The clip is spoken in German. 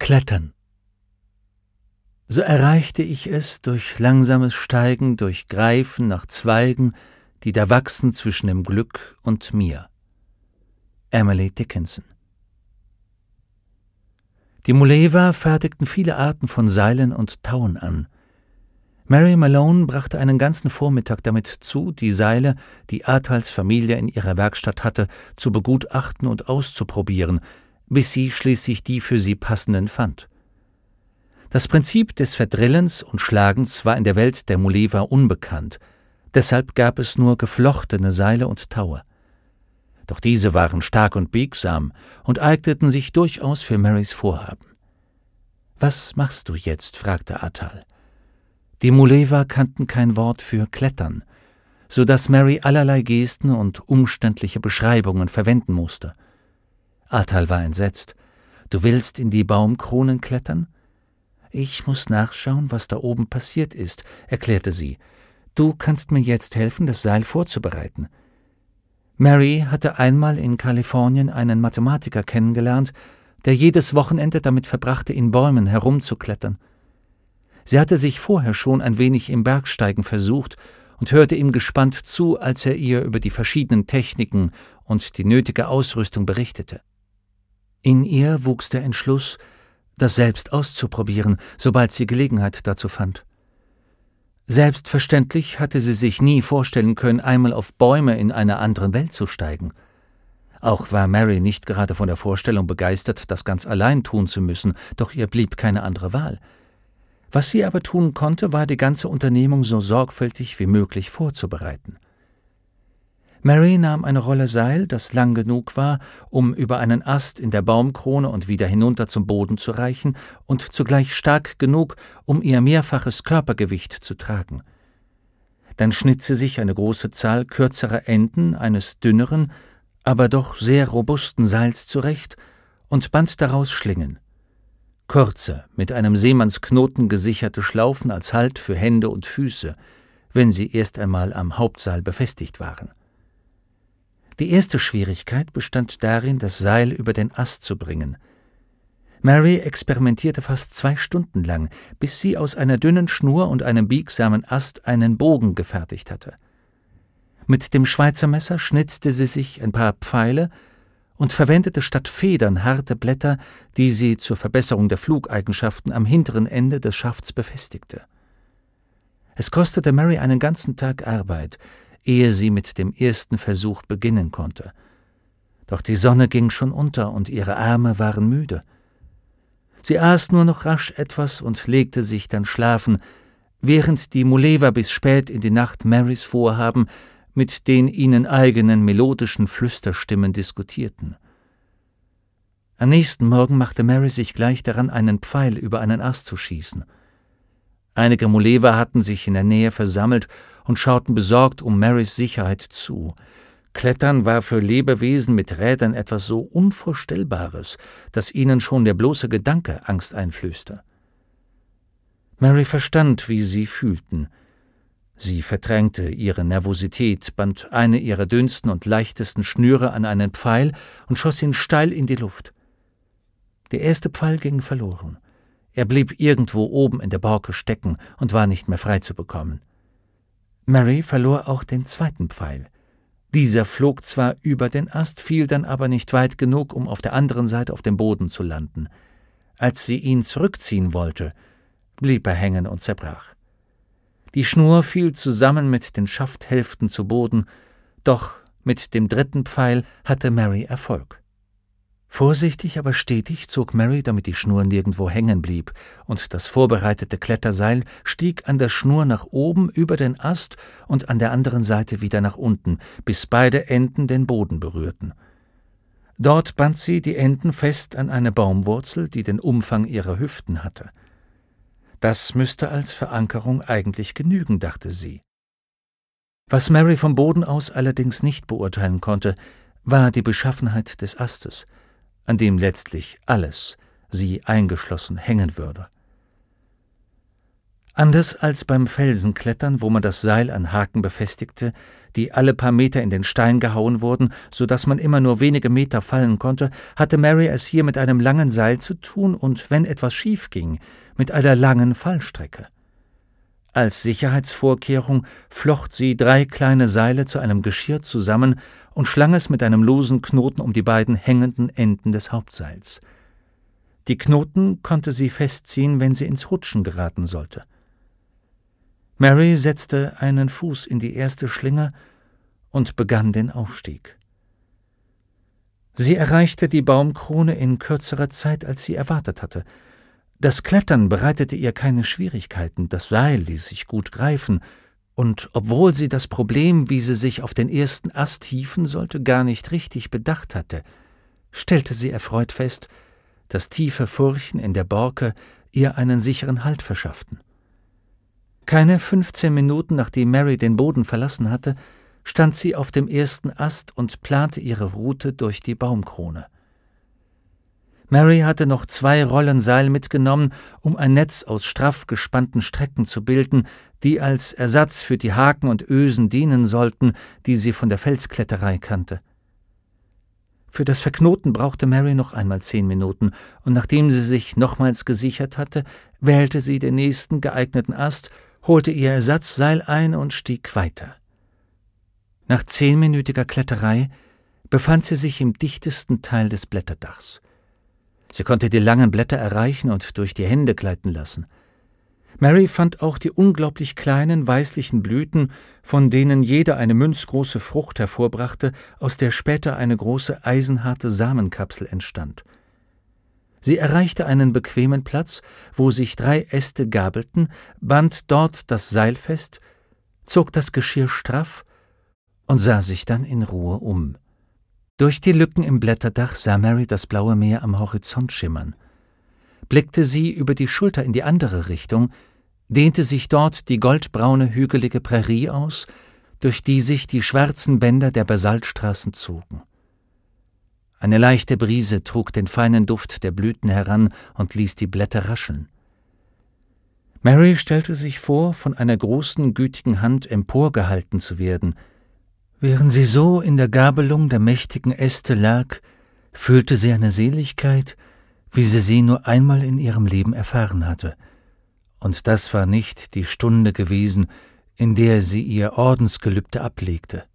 Klettern. So erreichte ich es durch langsames Steigen, durch Greifen nach Zweigen, die da wachsen zwischen dem Glück und mir. Emily Dickinson. Die Muleva fertigten viele Arten von Seilen und Tauen an. Mary Malone brachte einen ganzen Vormittag damit zu, die Seile, die Atals Familie in ihrer Werkstatt hatte, zu begutachten und auszuprobieren, bis sie schließlich die für sie passenden fand. Das Prinzip des Verdrillens und Schlagens war in der Welt der Muleva unbekannt, deshalb gab es nur geflochtene Seile und Taue. Doch diese waren stark und biegsam und eigneten sich durchaus für Marys Vorhaben. »Was machst du jetzt?« fragte Atal. Die Muleva kannten kein Wort für Klettern, so dass Mary allerlei Gesten und umständliche Beschreibungen verwenden musste. Atal war entsetzt. »Du willst in die Baumkronen klettern?« »Ich muss nachschauen, was da oben passiert ist«, erklärte sie. »Du kannst mir jetzt helfen, das Seil vorzubereiten.« Mary hatte einmal in Kalifornien einen Mathematiker kennengelernt, der jedes Wochenende damit verbrachte, in Bäumen herumzuklettern. Sie hatte sich vorher schon ein wenig im Bergsteigen versucht und hörte ihm gespannt zu, als er ihr über die verschiedenen Techniken und die nötige Ausrüstung berichtete. In ihr wuchs der Entschluss, das selbst auszuprobieren, sobald sie Gelegenheit dazu fand. Selbstverständlich hatte sie sich nie vorstellen können, einmal auf Bäume in einer anderen Welt zu steigen. Auch war Mary nicht gerade von der Vorstellung begeistert, das ganz allein tun zu müssen, doch ihr blieb keine andere Wahl. Was sie aber tun konnte, war die ganze Unternehmung so sorgfältig wie möglich vorzubereiten. Mary nahm eine Rolle Seil, das lang genug war, um über einen Ast in der Baumkrone und wieder hinunter zum Boden zu reichen, und zugleich stark genug, um ihr mehrfaches Körpergewicht zu tragen. Dann schnitt sie sich eine große Zahl kürzerer Enden eines dünneren, aber doch sehr robusten Seils zurecht und band daraus Schlingen. Kurze, mit einem Seemannsknoten gesicherte Schlaufen als Halt für Hände und Füße, wenn sie erst einmal am Hauptseil befestigt waren. Die erste Schwierigkeit bestand darin, das Seil über den Ast zu bringen. Mary experimentierte fast 2 Stunden lang, bis sie aus einer dünnen Schnur und einem biegsamen Ast einen Bogen gefertigt hatte. Mit dem Schweizer Messer schnitzte sie sich ein paar Pfeile und verwendete statt Federn harte Blätter, die sie zur Verbesserung der Flugeigenschaften am hinteren Ende des Schafts befestigte. Es kostete Mary einen ganzen Tag Arbeit, ehe sie mit dem ersten Versuch beginnen konnte. Doch die Sonne ging schon unter und ihre Arme waren müde. Sie aß nur noch rasch etwas und legte sich dann schlafen, während die Muleva bis spät in die Nacht Marys Vorhaben mit den ihnen eigenen melodischen Flüsterstimmen diskutierten. Am nächsten Morgen machte Mary sich gleich daran, einen Pfeil über einen Ast zu schießen. Einige Muleva hatten sich in der Nähe versammelt und schauten besorgt um Marys Sicherheit zu. Klettern war für Lebewesen mit Rädern etwas so Unvorstellbares, dass ihnen schon der bloße Gedanke Angst einflößte. Mary verstand, wie sie fühlten. Sie verdrängte ihre Nervosität, band eine ihrer dünnsten und leichtesten Schnüre an einen Pfeil und schoss ihn steil in die Luft. Der erste Pfeil ging verloren. Er blieb irgendwo oben in der Borke stecken und war nicht mehr frei zu bekommen. Mary verlor auch den zweiten Pfeil. Dieser flog zwar über den Ast, fiel dann aber nicht weit genug, um auf der anderen Seite auf dem Boden zu landen. Als sie ihn zurückziehen wollte, blieb er hängen und zerbrach. Die Schnur fiel zusammen mit den Schafthälften zu Boden, doch mit dem dritten Pfeil hatte Mary Erfolg. Vorsichtig, aber stetig zog Mary, damit die Schnur nirgendwo hängen blieb, und das vorbereitete Kletterseil stieg an der Schnur nach oben über den Ast und an der anderen Seite wieder nach unten, bis beide Enden den Boden berührten. Dort band sie die Enden fest an eine Baumwurzel, die den Umfang ihrer Hüften hatte. Das müsste als Verankerung eigentlich genügen, dachte sie. Was Mary vom Boden aus allerdings nicht beurteilen konnte, war die Beschaffenheit des Astes, an dem letztlich alles, sie eingeschlossen, hängen würde. Anders als beim Felsenklettern, wo man das Seil an Haken befestigte, die alle paar Meter in den Stein gehauen wurden, so dass man immer nur wenige Meter fallen konnte, hatte Mary es hier mit einem langen Seil zu tun und, wenn etwas schief ging, mit einer langen Fallstrecke. Als Sicherheitsvorkehrung flocht sie 3 kleine Seile zu einem Geschirr zusammen und schlang es mit einem losen Knoten um die beiden hängenden Enden des Hauptseils. Die Knoten konnte sie festziehen, wenn sie ins Rutschen geraten sollte. Mary setzte einen Fuß in die erste Schlinge und begann den Aufstieg. Sie erreichte die Baumkrone in kürzerer Zeit, als sie erwartet hatte. Das Klettern bereitete ihr keine Schwierigkeiten, das Seil ließ sich gut greifen, und obwohl sie das Problem, wie sie sich auf den ersten Ast hieven sollte, gar nicht richtig bedacht hatte, stellte sie erfreut fest, dass tiefe Furchen in der Borke ihr einen sicheren Halt verschafften. Keine 15 Minuten, nachdem Mary den Boden verlassen hatte, stand sie auf dem ersten Ast und plante ihre Route durch die Baumkrone. Mary hatte noch 2 Rollen Seil mitgenommen, um ein Netz aus straff gespannten Strecken zu bilden, die als Ersatz für die Haken und Ösen dienen sollten, die sie von der Felskletterei kannte. Für das Verknoten brauchte Mary noch einmal 10 Minuten, und nachdem sie sich nochmals gesichert hatte, wählte sie den nächsten geeigneten Ast, holte ihr Ersatzseil ein und stieg weiter. Nach 10-minütiger Kletterei befand sie sich im dichtesten Teil des Blätterdachs. Sie konnte die langen Blätter erreichen und durch die Hände gleiten lassen. Mary fand auch die unglaublich kleinen weißlichen Blüten, von denen jede eine münzgroße Frucht hervorbrachte, aus der später eine große eisenharte Samenkapsel entstand. Sie erreichte einen bequemen Platz, wo sich 3 Äste gabelten, band dort das Seil fest, zog das Geschirr straff und sah sich dann in Ruhe um. Durch die Lücken im Blätterdach sah Mary das blaue Meer am Horizont schimmern. Blickte sie über die Schulter in die andere Richtung, dehnte sich dort die goldbraune, hügelige Prärie aus, durch die sich die schwarzen Bänder der Basaltstraßen zogen. Eine leichte Brise trug den feinen Duft der Blüten heran und ließ die Blätter rascheln. Mary stellte sich vor, von einer großen, gütigen Hand emporgehalten zu werden. Während sie so in der Gabelung der mächtigen Äste lag, fühlte sie eine Seligkeit, wie sie nur einmal in ihrem Leben erfahren hatte. Und das war nicht die Stunde gewesen, in der sie ihr Ordensgelübde ablegte.